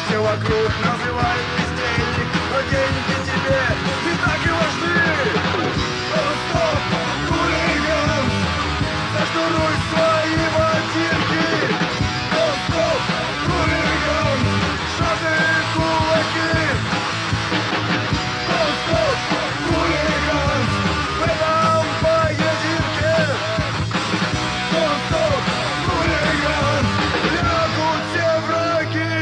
все вокруг называют бездельник, но деньги тебе не так и важны. Стоп, хулиган, заштуруй свои ботинки. Стоп, хулиган, сжатые кулаки. Стоп, хулиган, в этом поединке. Стоп, хулиган, лягут все враги.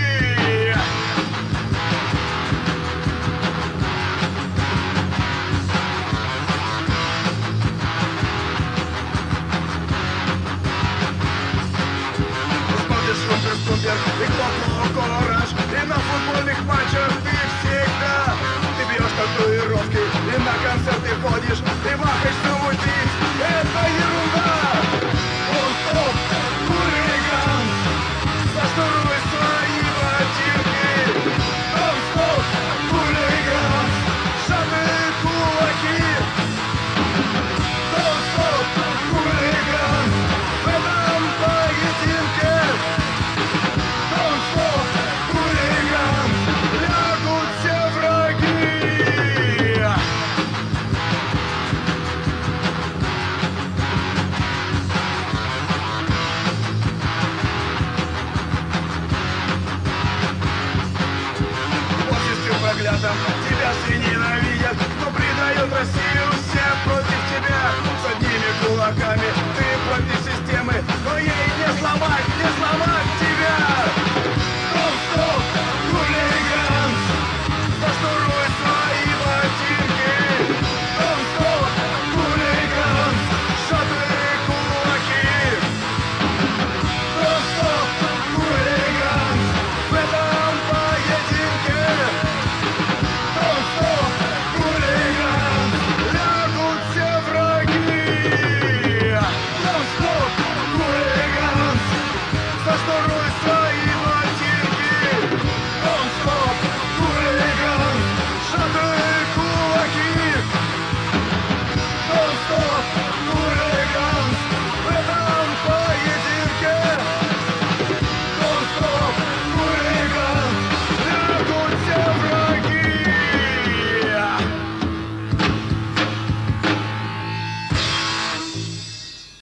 Смотришь Супер-Супер и Клоп-Клоп-Кораж, и на футбольных матчах ты всегда. Ты бьешь татуировки и на концерты ходишь, ты махаешься мутить. Это ерунда. Стоп, хулиган, заштуруй свои ботинки. Стоп, хулиган, сжатые кулаки. Стоп, хулиган, в этом поединке. Стоп, хулиган, лягут все враги. Офис проклятым